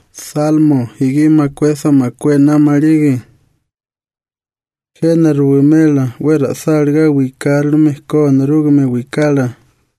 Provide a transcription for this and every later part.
Salmo higi makwesa makwena maligi. Gena ruwimela wera salga wikalme kon rugme wikala.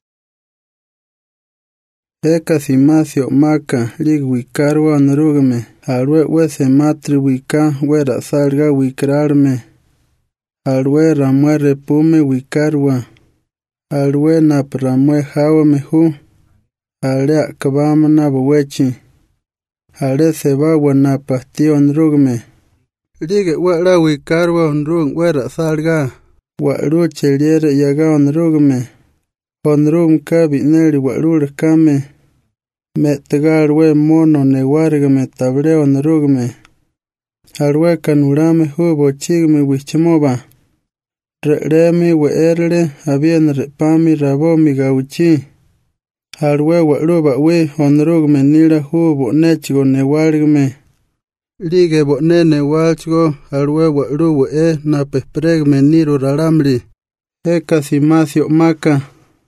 Eka simasio maka lig wikarwa nrugme. Alwe wese matri wika wera salga wikrarme. Alwe ramwe repume wikarwa. Alwe nap ramwe hawame hu. Ale kabama nabo wechi. Ale seba wana pastio nrugme. Lige wera wikarwa nrug wera salga. Waru cheliere yaga nrugme. Onrum kabi neli warur kame. Metgar we mono ne wargme tableo nrugme. Alwe kanurame hubo chigme wichmoba. Remi we erle habien repami rabomi gauchi. Alwe waruba we onrugme nila hubo nechgo ne wargme. Lige bo nene walchgo alwe warubo na pespregme niru raramli. Eka simasio maka.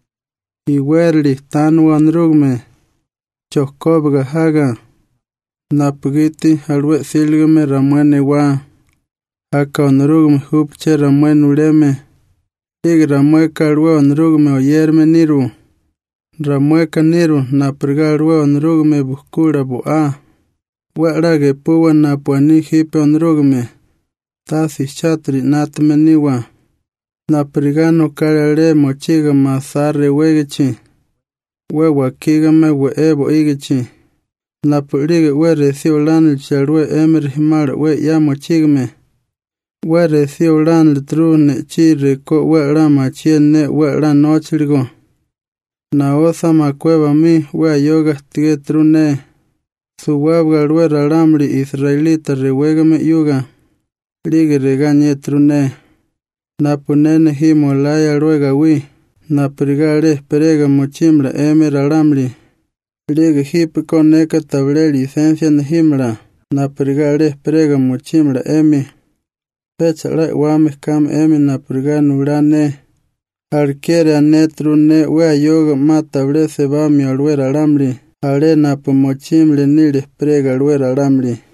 Iwerli tanwa nrugme. Chokobga haga. Napgiti alwe silgme ramwene wa. Aka onrugme hupche ramwene uleme. Ig ramweka alwe onrugme oyerme niru. Ramweka niru naprga alwe onrugme buskura bua. Warage puwa napuani hipe onrugme. Tasi chatri natme niwa. Naprigano kalale mochiga masare wegichi. We wakigame we ebo igichi. Naprige we resio lanil chalwe emir himara we ya mochigme. We resio lanil tru ne chire ko we rama chiene we ran nochligo. Na osa makweba mi we yoga tige tru ne. Suwabga we raramli israelita rewegame yuga. Lige reganye tru ne. Napunene himolaya ruega wi. Naprigale perega mochimla emera ramli. Liga hipi koneka table licencia na himla. Naprigale perega mochimla emi. Pecha la wame kam emi napriga nulane. Alkere anetru ne wea yoga ma table seba mi alwera ramli. Ale napu mochimle nile perega alwera ramli.